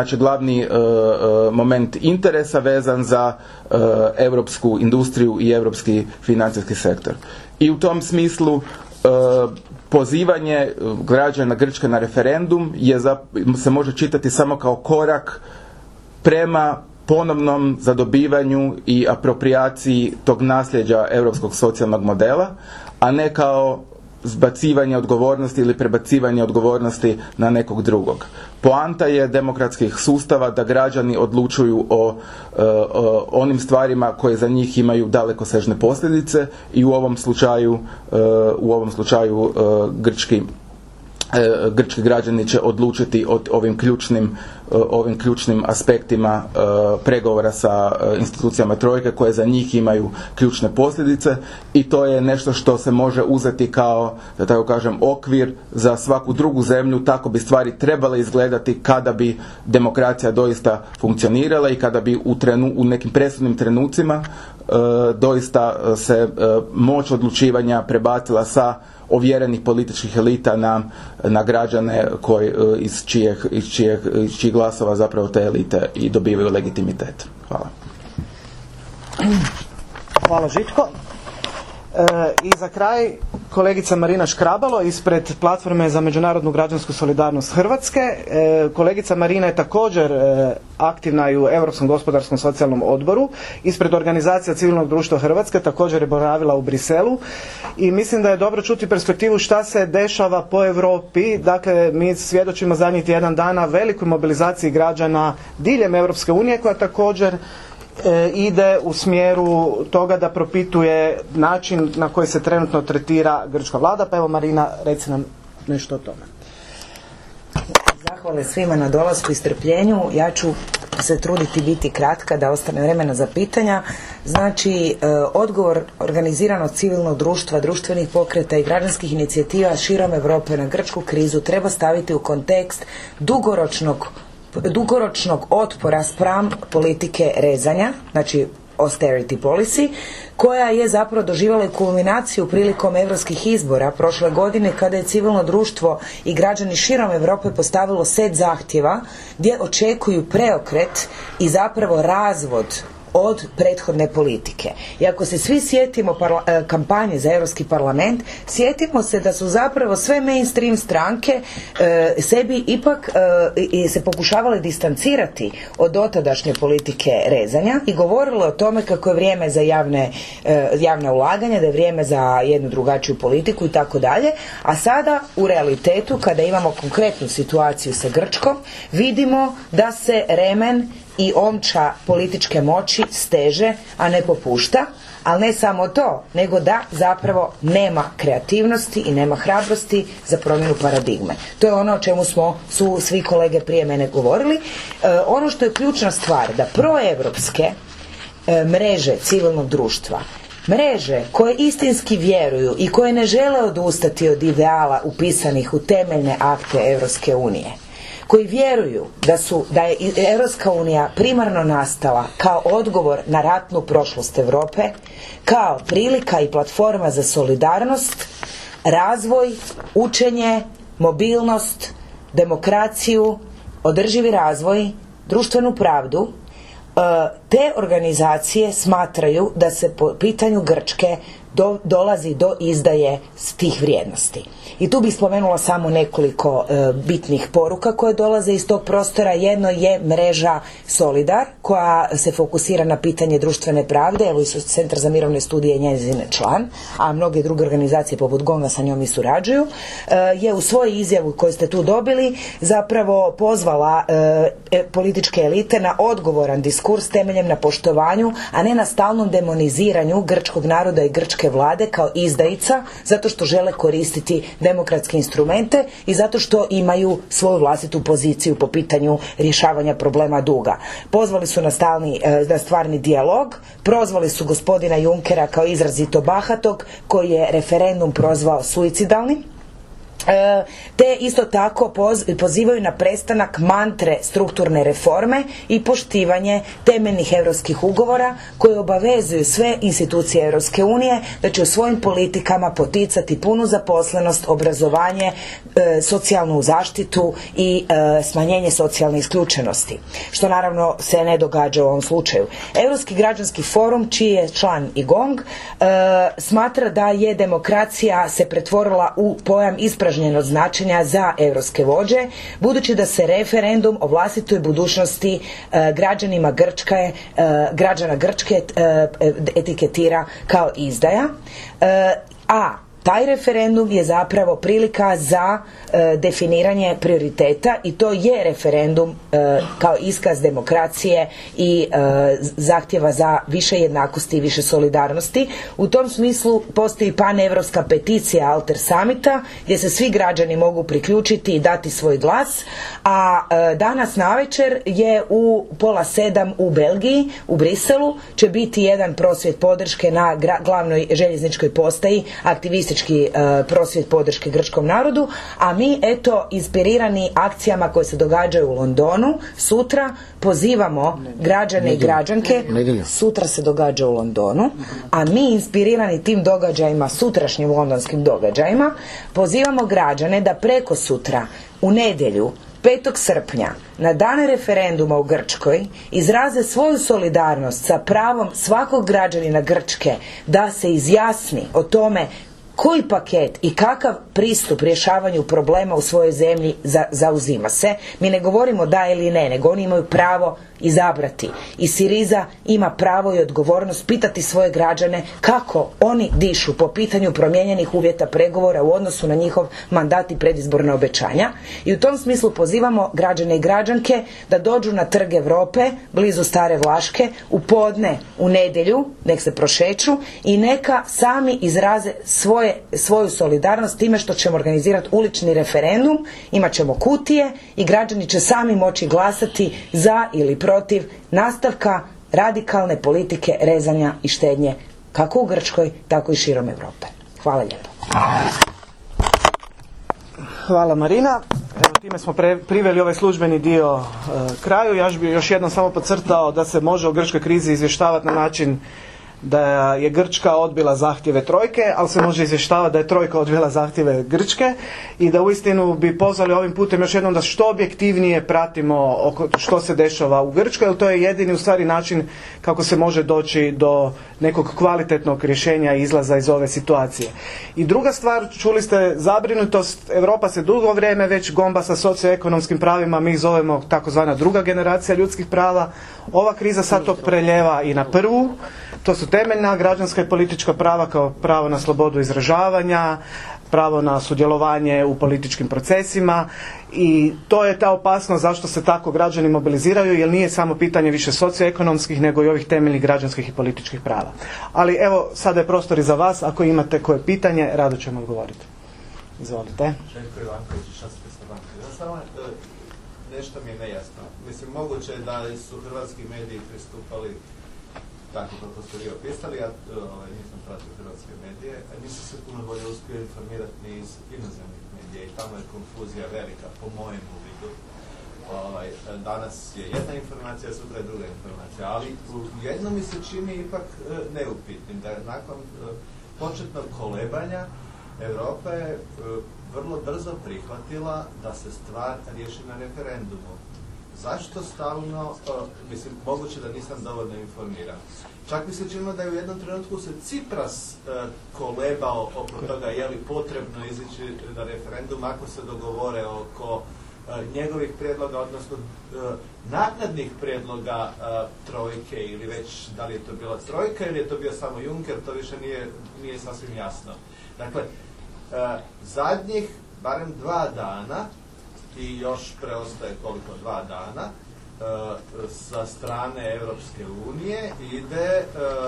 moment interesa vezan za europsku industriju i europski financijski sektor. I u tom smislu pozivanje građana Grčke na referendum se može čitati samo kao korak prema ponovnom zadobivanju i apropriaciji tog nasljeđa europskog socijalnog modela, a ne kao zbacivanje odgovornosti ili prebacivanje odgovornosti na nekog drugog. Poanta je demokratskih sustava da građani odlučuju o onim stvarima koje za njih imaju dalekosežne posljedice i u ovom slučaju grčki građani će odlučiti o ovim ključnim aspektima pregovora sa institucijama trojke koje za njih imaju ključne posljedice i to je nešto što se može uzeti kao, da tako kažem, okvir za svaku drugu zemlju. Tako bi stvari trebale izgledati kada bi demokracija doista funkcionirala i kada bi u nekim presudnim trenucima doista se moć odlučivanja prebacila sa ovjerenih političkih elita na građane iz čijih glasova zapravo te elite i dobivaju legitimitet. Hvala. Hvala Žitko. I za kraj kolegica Marina Škrabalo ispred Platforme za međunarodnu građansku solidarnost Hrvatske. Kolegica Marina je također aktivna i u Europskom gospodarskom socijalnom odboru. Ispred organizacija civilnog društva Hrvatske također je boravila u Briselu i mislim da je dobro čuti perspektivu šta se dešava po Europi. Dakle, mi svjedočimo zadnjih tjedan dana velikoj mobilizaciji građana diljem Europske unije koja također ide u smjeru toga da propituje način na koji se trenutno tretira grčka vlada. Pa evo Marina, reci nam nešto o tome. Zahvale svima na dolasku i strpljenju. Ja ću se truditi biti kratka da ostane vremena za pitanja. Znači, odgovor organiziranog civilnog društva, društvenih pokreta i građanskih inicijativa širom Europe na grčku krizu treba staviti u kontekst dugoročnog otpora spram politike rezanja, znači austerity policy, koja je zapravo doživjela i kulminaciju prilikom europskih izbora prošle godine kada je civilno društvo i građani širom Europe postavilo set zahtjeva gdje očekuju preokret i zapravo razvod od prethodne politike. I ako se svi sjetimo kampanje za Europski parlament, sjetimo se da su zapravo sve mainstream stranke sebi ipak se pokušavale distancirati od dotadašnje politike rezanja i govorile o tome kako je vrijeme za javna ulaganja, da je vrijeme za jednu drugačiju politiku i tako dalje, a sada u realitetu kada imamo konkretnu situaciju sa Grčkom, vidimo da se remen i omča političke moći steže, a ne popušta, ali ne samo to, nego da zapravo nema kreativnosti i nema hrabrosti za promjenu paradigme. To je ono o čemu su svi kolege prije mene govorili. Ono što je ključna stvar, da proevropske mreže civilnog društva, mreže koje istinski vjeruju i koje ne žele odustati od ideala upisanih u temeljne akte Europske unije, koji vjeruju da je Europska unija primarno nastala kao odgovor na ratnu prošlost Europe, kao prilika i platforma za solidarnost, razvoj, učenje, mobilnost, demokraciju, održivi razvoj, društvenu pravdu, te organizacije smatraju da se po pitanju Grčke dolazi do izdaje tih vrijednosti. I tu bih spomenula samo nekoliko bitnih poruka koje dolaze iz tog prostora. Jedno je mreža Solidar, koja se fokusira na pitanje društvene pravde, evo i Centar za mirovne studije je njezin član, a mnoge druge organizacije poput GONG-a sa njom i surađuju, je u svojoj izjavu koju ste tu dobili zapravo pozvala političke elite na odgovoran diskurs temeljem na poštovanju, a ne na stalnom demoniziranju grčkog naroda i grčke vlade kao izdajica, zato što žele koristiti demokratske instrumente i zato što imaju svoju vlastitu poziciju po pitanju rješavanja problema duga. Pozvali su na stvarni dijalog, prozvali su gospodina Junckera kao izrazito bahatog, koji je referendum prozvao suicidalnim, te isto tako pozivaju na prestanak mantre strukturne reforme i poštivanje temeljnih europskih ugovora koji obavezuju sve institucije Europske unije da će u svojim politikama poticati punu zaposlenost, obrazovanje, socijalnu zaštitu i smanjenje socijalne isključenosti, što naravno se ne događa u ovom slučaju. Europski građanski forum, čiji je član i GONG, smatra da je demokracija se pretvorila u pojam ispražnjenog značenja za europske vođe, budući da se referendum o vlastitoj budućnosti građana Grčke etiketira kao izdaja, a taj referendum je zapravo prilika za definiranje prioriteta i to je referendum kao iskaz demokracije i zahtjeva za više jednakosti i više solidarnosti. U tom smislu postoji paneuropska peticija Alter Summita gdje se svi građani mogu priključiti i dati svoj glas, a danas navečer je u 6:30 u Belgiji, u Briselu, će biti jedan prosvjed podrške na glavnoj željezničkoj postaji, aktivistički prosvjed podrške grčkom narodu, a mi eto inspirirani akcijama koje se događaju u Londonu sutra pozivamo građane i građanke, sutra se događa u Londonu, a mi inspirirani tim događajima, sutrašnjim londonskim događajima, pozivamo građane da preko sutra u nedjelju 5. srpnja na dane referenduma u Grčkoj izraze svoju solidarnost sa pravom svakog građanina Grčke da se izjasni o tome koji paket i kakav pristup rješavanju problema u svojoj zemlji zauzima se. Mi ne govorimo da ili ne, nego oni imaju pravo izabrati. I Siriza ima pravo i odgovornost pitati svoje građane kako oni dišu po pitanju promijenjenih uvjeta pregovora u odnosu na njihov mandat i predizborna obećanja. I u tom smislu pozivamo građane i građanke da dođu na Trg Europe, blizu Stare Vlaške, u podne, u nedjelju, nek se prošeću i neka sami izraze svoju solidarnost time što ćemo organizirati ulični referendum, imat ćemo kutije i građani će sami moći glasati za ili protiv nastavka radikalne politike rezanja i štednje kako u Grčkoj, tako i širom Europe. Hvala lijepo. Hvala Marina. Evo, time smo priveli ovaj službeni dio kraju. Ja bih još jednom samo podcrtao da se može o grčkoj krizi izvještavati na način da je Grčka odbila zahtjeve trojke, ali se može izvještavati da je trojka odbila zahtjeve Grčke i da uistinu bi pozvali ovim putem još jednom da što objektivnije pratimo što se dešava u Grčkoj, jer to je jedini u stvari način kako se može doći do nekog kvalitetnog rješenja i izlaza iz ove situacije. I druga stvar, čuli ste zabrinutost, Europa se dugo vrijeme već gomba sa socioekonomskim pravima, mi ih zovemo takozvana druga generacija ljudskih prava. Ova kriza sad to preljeva i na prvu. To su temeljna građanska i politička prava kao pravo na slobodu izražavanja, pravo na sudjelovanje u političkim procesima i to je ta opasnost zašto se tako građani mobiliziraju, jer nije samo pitanje više socioekonomskih nego i ovih temeljnih građanskih i političkih prava. Ali evo, sada je prostor i za vas, ako imate koje pitanje, rado ćemo odgovoriti. Izvolite. Željko Ivanković, Časopis na banki. Samo nešto mi je nejasno. Mislim, moguće je da su hrvatski mediji pristupali tako kako ste vi opisali, ja nisam pratio hrvatske medije, nisam se puno bolje uspio informirati ni iz inozemnih medija i tamo je konfuzija velika, po mojem uvidu. Danas je jedna informacija, sutra je druga informacija, ali jedno mi se čini ipak neupitnim, da je nakon početnog kolebanja Europa je vrlo brzo prihvatila da se stvar riješi na referendumu. Zašto stalno, mislim, moguće da nisam dovoljno informiran. Čak mi se činilo da je u jednom trenutku se Cipras kolebao oko toga je li potrebno izići na referendum ako se dogovore oko njegovih prijedloga, odnosno naknadnih prijedloga trojke ili već da li je to bila trojka ili je to bio samo Juncker, to više nije sasvim jasno. Dakle, zadnjih barem 2 dana i još preostaje koliko 2 dana sa strane Europske unije ide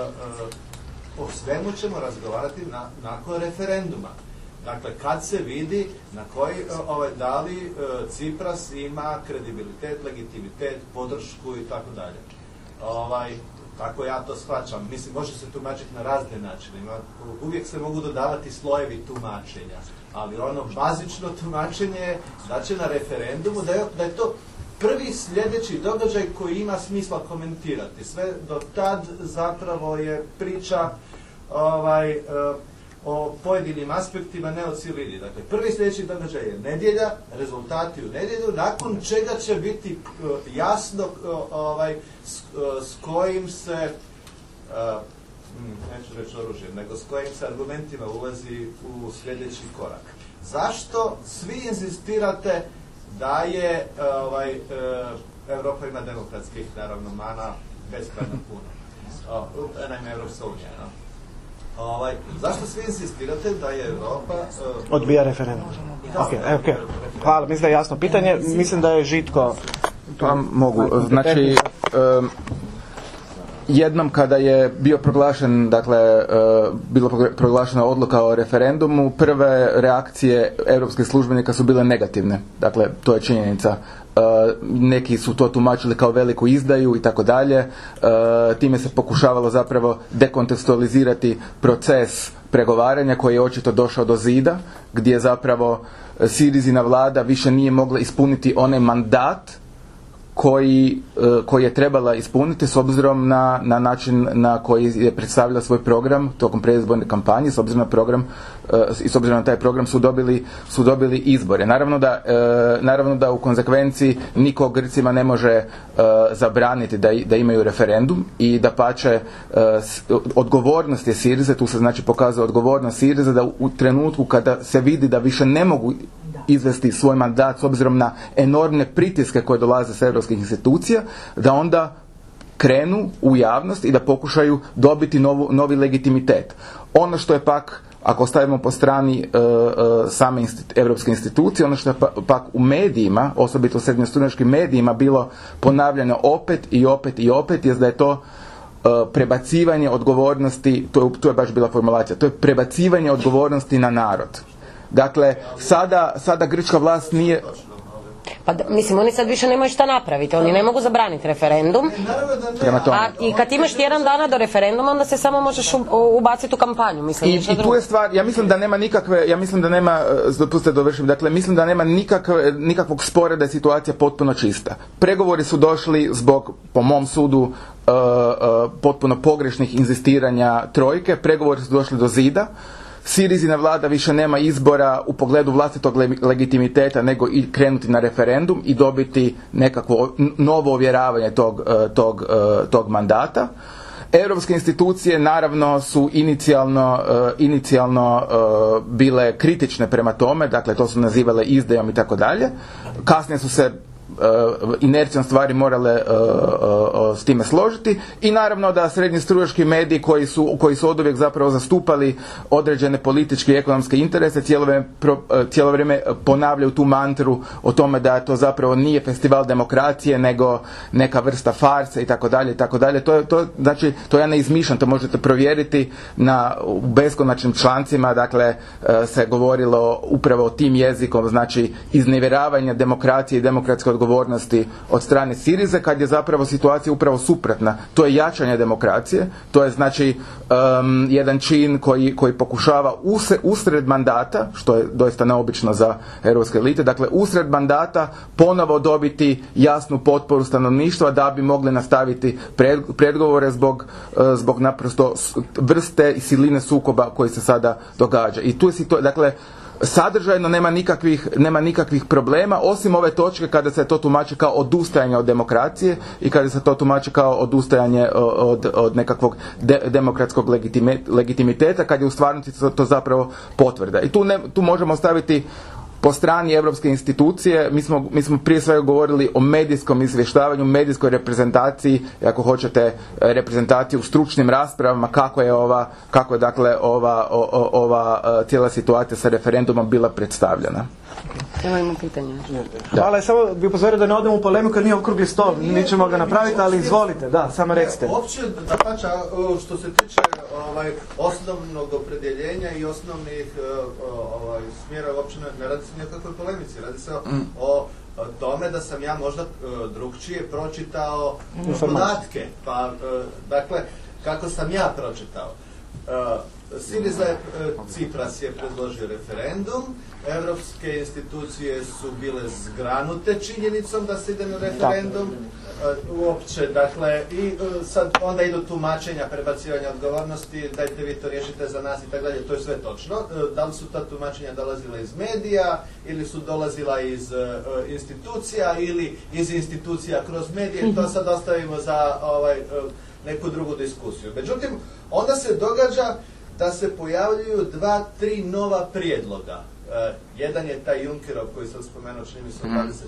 o svemu ćemo razgovarati nakon referenduma. Dakle, kad se vidi na koji da li Cipras ima kredibilitet, legitimitet, podršku i tako dalje. Tako ja to shvaćam. Mislim, može se tumačiti na razne načine. Uvijek se mogu dodavati slojevi tumačenja. Ali ono bazično tumačenje je da će na referendumu, da je to prvi sljedeći događaj koji ima smisla komentirati. Sve do tad zapravo je priča o pojedinim aspektima, ne o cjelini. Dakle, prvi sljedeći događaj je nedjelja, rezultati u nedjelju, nakon čega će biti jasno s kojim se, neću reći oružjem, nego s kojim se argumentima ulazi u sljedeći korak. Zašto svi inzistirate da je Europa ima demokratskih, naravno, mana beskrajno puno. Naime, Evropska unija, zašto svi insistirate da je Europa odbija referendum? Okay. Hvala, mislim da je jasno pitanje. Mislim da je Žitko... Pa mogu. Znači, jednom kada je bio proglašen, bila proglašena odluka o referendumu, prve reakcije europskih službenika su bile negativne. Dakle, to je činjenica. Neki su to tumačili kao veliku izdaju i tako dalje. Time se pokušavalo zapravo dekontekstualizirati proces pregovaranja koji je očito došao do zida, gdje zapravo Sirizina vlada više nije mogla ispuniti onaj mandat koji je trebala ispuniti s obzirom na način na koji je predstavila svoj program tokom predizborne kampanje, s obzirom na program i s obzirom na taj program su dobili izbore. Naravno da u konsekvenciji niko Grcima ne može zabraniti da imaju referendum i dapače odgovornost je Sirize, tu se znači pokazuje odgovornost Sirize da u trenutku kada se vidi da više ne mogu izvesti svoj mandat s obzirom na enormne pritiske koje dolaze s europskih institucija, da onda krenu u javnost i da pokušaju dobiti novi legitimitet. Ono što je pak, ako stavimo po strani same europske institucije, ono što je pak u medijima, osobito u srednjostručnim medijima, bilo ponavljano opet i opet, je da je to prebacivanje odgovornosti, to je baš bila formulacija, to je prebacivanje odgovornosti na narod. Dakle, sada grčka vlast nije... Pa mislim, oni sad više nemaju šta napraviti, oni ne mogu zabraniti referendum. Prema tome. I kad imaš tjedan dana do referenduma, onda se samo možeš ubaciti u kampanju, mislim. I tu je stvar, ja mislim da nema, dopustite dovršim, dakle, mislim da nema nikakvog spora da je situacija potpuno čista. Pregovori su došli zbog, po mom sudu, potpuno pogrešnih inzistiranja trojke, pregovori su došli do zida. Sirizina vlada više nema izbora u pogledu vlastitog legitimiteta nego i krenuti na referendum i dobiti nekakvo novo ovjeravanje tog mandata. Europske institucije naravno su inicijalno bile kritične prema tome, dakle to su nazivale izdajom i tako dalje. Kasnije su se inercijom stvari morale s time složiti i naravno da srednji strujaški mediji koji su oduvijek zapravo zastupali određene političke i ekonomske interese cijelo vrijeme ponavljaju tu mantru o tome da to zapravo nije festival demokracije nego neka vrsta farse i tako dalje i tako dalje. Znači to ja ne izmišljam, to možete provjeriti u beskonačnim člancima, dakle se govorilo upravo o tim jezikom, znači iznevjeravanje demokracije i demokratske odgovornosti od strane Sirize, kad je zapravo situacija upravo suprotna. To je jačanje demokracije, to je znači jedan čin koji pokušava usred mandata, što je doista neobično za europske elite, dakle usred mandata ponovo dobiti jasnu potporu stanovništva da bi mogli nastaviti pregovore zbog naprosto vrste i siline sukoba koji se sada događa. I tu je dakle sadržajno nema nikakvih problema, osim ove točke kada se to tumači kao odustajanje od demokracije i kada se to tumači kao odustajanje od nekakvog demokratskog legitimiteta, kad je u stvarnosti to zapravo potvrda. I tu možemo staviti po strani europske institucije. Mi smo prije svega govorili o medijskom izvještavanju, medijskoj reprezentaciji, ako hoćete reprezentaciju u stručnim raspravama, kako je dakle ova cijela situacija sa referendumom bila predstavljena. Imamo pitanje. Hvala, samo bih upozorio da ne odemo u polemiku, jer nije okrugli stol, nećemo ga napraviti, ali izvolite, da, samo recite. Uopće, dapače, što se tiče osnovnog opredjeljenja i osnovnih smjera, uopće ne radi se nikakvoj polemici, radi se o tome da sam ja možda drugčije pročitao podatke, pa dakle, kako sam ja pročitao. Siriza Tsipras je predložio referendum, evropske institucije su bile zgranute činjenicom da se ide na referendum, uopće, dakle, i sad onda idu tumačenja, prebacivanja odgovornosti, dajte vi to riješite za nas i tako dalje, to je sve točno. Da li su ta tumačenja dolazila iz medija ili su dolazila iz institucija ili iz institucija kroz medije, to sad ostavimo za neku drugu diskusiju. Međutim, onda se događa da se pojavljuju 2-3 nova prijedloga. Jedan je taj Junckerov koji sam spomenuo, čini mi se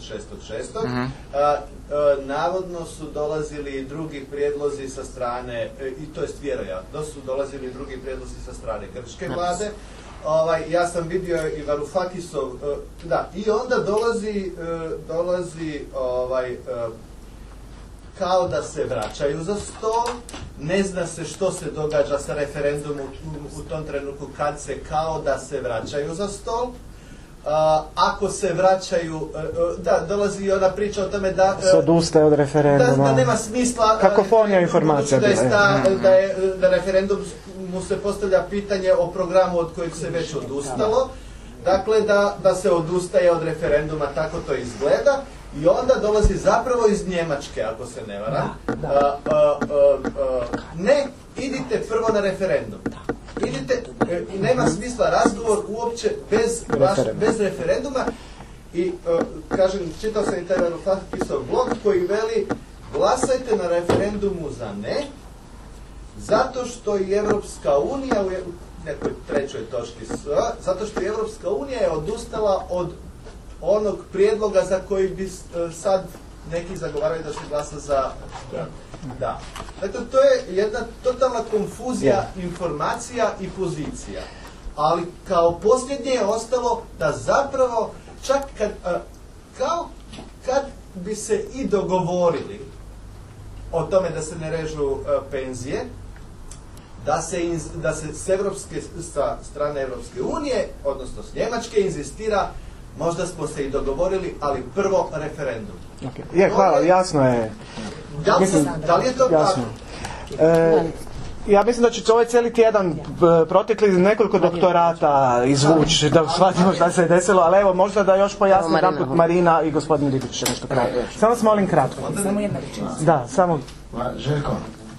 26.6. Navodno su dolazili i drugi prijedlozi sa strane, i to jest vjerojatno, su dolazili i drugi prijedlozi sa strane grčke vlade. Ja sam vidio i Varoufakisov, i onda dolazi kao da se vraćaju za stol, ne zna se što se događa sa referendumom u tom trenutku kad se kao da se vraćaju za stol. Ako se vraćaju, dolazi i ona priča o tome da se odustaje od referenduma. Da nema smisla. Kakofonija informacija. Da referendum mu se postavlja pitanje o programu od kojeg se već odustalo. Dakle, da se odustaje od referenduma, tako to izgleda. I onda dolazi zapravo iz Njemačke, ako se ne varam. Ne, idite prvo na referendum. Idite, i nema smisla razgovor uopće bez referenduma. I, kažem, čitao sam i taj Varoufakisov blog koji veli: glasajte na referendumu za ne, zato što i Evropska unija, u nekoj trećoj točki, zato što i Evropska unija je odustala od onog prijedloga za koji bi sad neki zagovaraju da se glasa za da. Dakle, to je jedna totalna konfuzija informacija i pozicija. Ali kao posljednje je ostalo da zapravo čak kad bi se i dogovorili o tome da se ne režu penzije, da se sa strane Evropske unije, odnosno s Njemačke, inzistira možda smo se i dogovorili, ali prvo referendum. Okay. Je, hvala, jasno je. Da li je to jasno. tako? Ja mislim da će ovaj cijeli tjedan protekli nekoliko doktorata izvući da shvatimo šta se je desilo, ali evo možda da još pojasni jedanput Marina i gospodin Ribić će nešto kratko. Samo vas molim kratko. Samo jedna rečenica. Da, samo... Željko,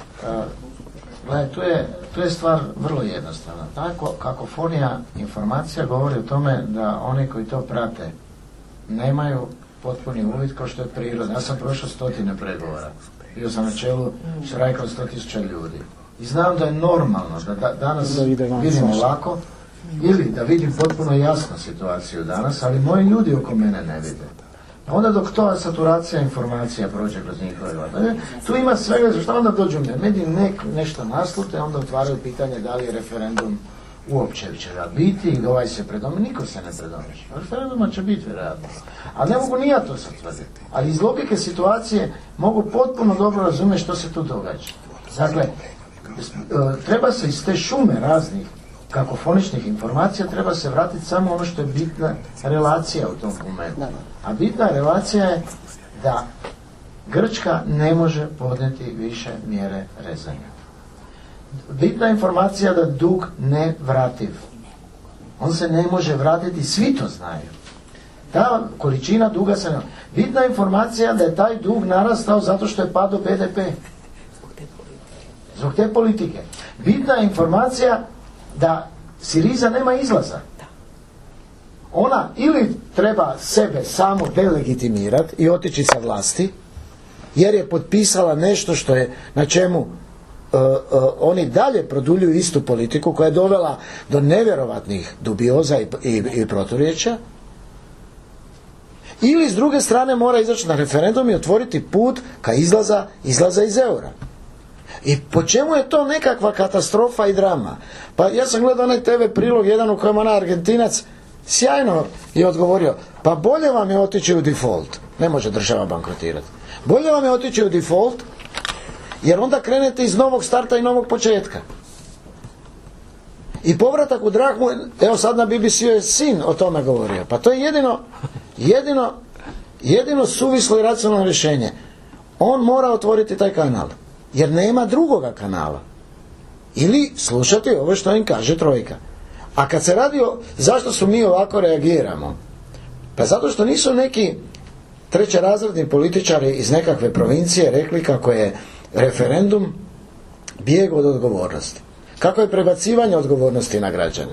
tu je stvar vrlo jednostavna. Tako kakofonija informacija govori o tome da oni koji to prate nemaju potpuni uvid kao što je priroda. Ja sam prošao 100 pregovora. Bio sam na čelu štrajka od 100.000 ljudi. I znam da je normalno da danas vidimo lako ili da vidim potpuno jasno situaciju danas, ali moji ljudi oko mene ne vide. Onda dok to saturacija informacija prođe kroz njihove glave, tu ima svega, što onda dođu mediji nešto naslute, onda otvaraju pitanje da li je referendum uopće će ga biti i ovaj se predomi, niko se ne predomi. Referenduma će biti vjerojatno. Ali ne mogu ni ja to sad tvrditi. Ali iz logike situacije mogu potpuno dobro razumjeti što se tu događa. Dakle, treba se iz te šume raznih kakofoničnih informacija treba se vratiti samo ono što je bitna relacija u tom momentu. A bitna relacija je da Grčka ne može podnijeti više mjere rezanja. Bitna informacija da dug ne vrativ. On se ne može vratiti, svi to znaju. Ta količina duga se ne... Bitna informacija da je taj dug narastao zato što je padao BDP. Zbog te politike. Bitna je informacija da Siriza nema izlaza. Ona ili treba sebe samo delegitimirati i otići sa vlasti, jer je potpisala nešto što je na čemu oni dalje produljuju istu politiku koja je dovela do nevjerovatnih dubioza i proturječja, ili s druge strane mora izaći na referendum i otvoriti put ka izlaza iz eura. I po čemu je to nekakva katastrofa i drama? Pa ja sam gledao onaj TV prilog jedan u kojem onaj Argentinac sjajno je odgovorio, pa bolje vam je otići u default. Ne može država bankrotirati. Bolje vam je otići u default, jer onda krenete iz novog starta i novog početka. I povratak u drahmu, evo sad na BBC-u je sin o tome govorio. Pa to je jedino suvislo i racionalno rješenje. On mora otvoriti taj kanal, jer nema drugoga kanala. Ili slušati ovo što im kaže trojka. A kad se radi o zašto su mi ovako reagiramo, pa zato što nisu neki trećerazredni političari iz nekakve provincije rekli kako je referendum bijeg od odgovornosti. Kako je prebacivanje odgovornosti na građane.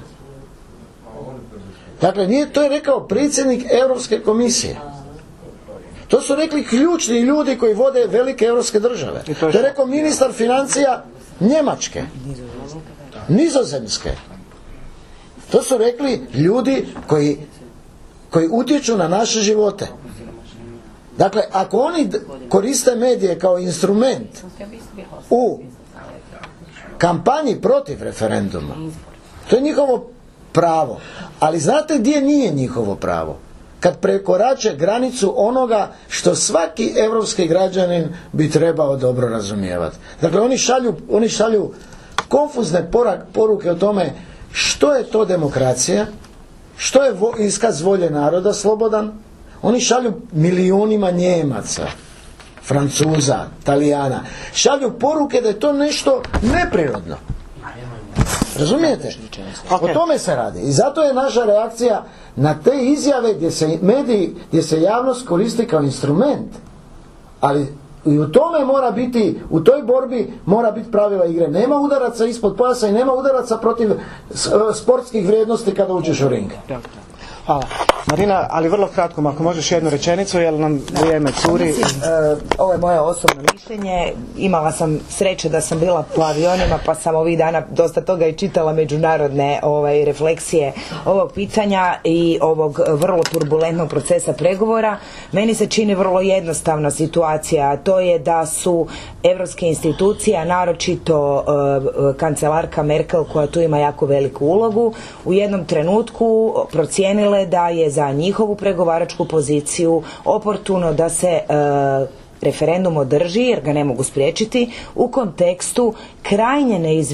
Dakle, to je rekao predsjednik Europske komisije. To su rekli ključni ljudi koji vode velike europske države. To je rekao ministar financija Njemačke, Nizozemske. To su rekli ljudi koji utječu na naše živote. Dakle, ako oni koriste medije kao instrument u kampanji protiv referenduma, to je njihovo pravo. Ali znate gdje nije njihovo pravo? Kad prekorače granicu onoga što svaki europski građanin bi trebao dobro razumijevati. Dakle, oni šalju konfuzne poruke o tome što je to demokracija, što je iskaz volje naroda slobodan. Oni šalju milijunima Njemaca, Francuza, Talijana. Šalju poruke da je to nešto neprirodno. Razumijete? O tome se radi. I zato je naša reakcija na te izjave gdje se javnost koristi kao instrument. Ali i u tome mora biti, u toj borbi mora biti pravila igre. Nema udaraca ispod pojasa i nema udaraca protiv sportskih vrijednosti kada uđeš u ring. Hvala. Marina, ali vrlo kratko, ako možeš jednu rečenicu, jer nam vrijeme curi. Ovo je moje osobno mišljenje. Imala sam sreće da sam bila po avionima, pa sam ovih dana dosta toga i čitala međunarodne refleksije ovog pitanja i ovog vrlo turbulentnog procesa pregovora. Meni se čini vrlo jednostavna situacija, a to je da su evropske institucije, a naročito kancelarka Merkel, koja tu ima jako veliku ulogu, u jednom trenutku procijenile da je za njihovu pregovaračku poziciju oportuno da se referendum održi, jer ga ne mogu spriječiti, u kontekstu krajnje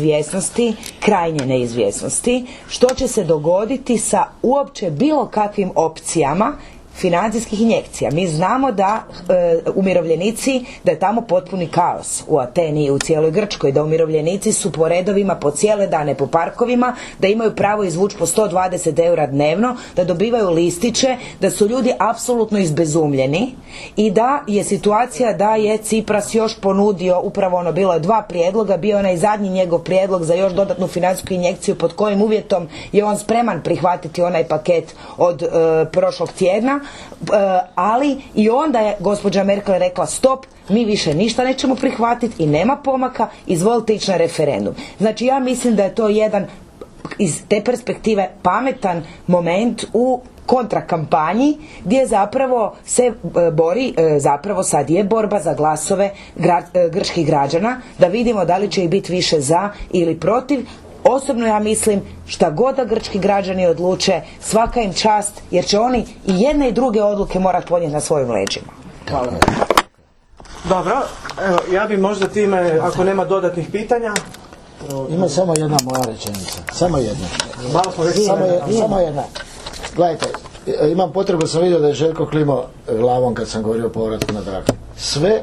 neizvjesnosti što će se dogoditi sa uopće bilo kakvim opcijama financijskih injekcija. Mi znamo da umirovljenici, da je tamo potpuni kaos u Ateni i u cijeloj Grčkoj, da umirovljenici su po redovima po cijele dane po parkovima, da imaju pravo izvući po 120 eura dnevno, da dobivaju listiće, da su ljudi apsolutno izbezumljeni i da je situacija da je Tsipras još ponudio, upravo ono, bilo je 2 prijedloga, bio onaj zadnji njegov prijedlog za još dodatnu financijsku injekciju pod kojim uvjetom je on spreman prihvatiti onaj paket od prošlog tjedna. Ali i onda je gospođa Merkel rekla stop, mi više ništa nećemo prihvatiti i nema pomaka, izvolite ići na referendum. Znači ja mislim da je to jedan iz te perspektive pametan moment u kontrakampanji gdje zapravo se bori, zapravo sad je borba za glasove grčkih građana, da vidimo da li će ih biti više za ili protiv. Osobno ja mislim šta god da grčki građani odluče, svaka im čast, jer će oni i jedne i druge odluke morati podnijeti na svojim leđima. Hvala. Dobro, evo, ja bi možda time, ako nema dodatnih pitanja... Ima samo jedna moja rečenica. Samo jedna. Malo smo već samo jedna. Gledajte, imam potrebu, sam vidio da je Željko klimao glavom kad sam govorio o povratku na Drakmu. Sve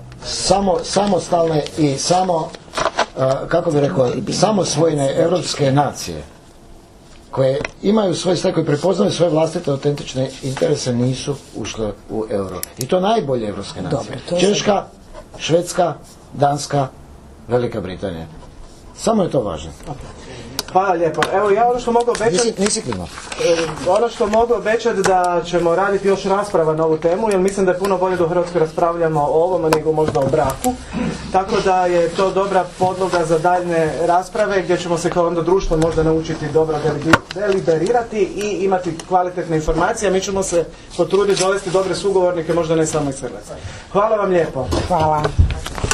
samostalne i kako bi rekao, samosvojne europske nacije koje imaju svoj stav, koji prepoznaju svoje vlastite autentične interese, nisu ušle u euro. I to najbolje europske nacije. Češka, Švedska, Danska, Velika Britanija. Samo je to važno. Hvala lijepo. Evo ja ono što mogu obećati... Nisi klimao. Ono što mogu obećati da ćemo raditi još rasprava na ovu temu, jer mislim da je puno bolje da u Hrvatskoj raspravljamo o ovom nego možda o braku. Tako da je to dobra podloga za daljne rasprave gdje ćemo se kao onda društvo možda naučiti dobro deliberirati i imati kvalitetne informacije. Mi ćemo se potruditi dovesti dobre sugovornike, možda ne samo iz Hrvatske. Hvala vam lijepo. Hvala.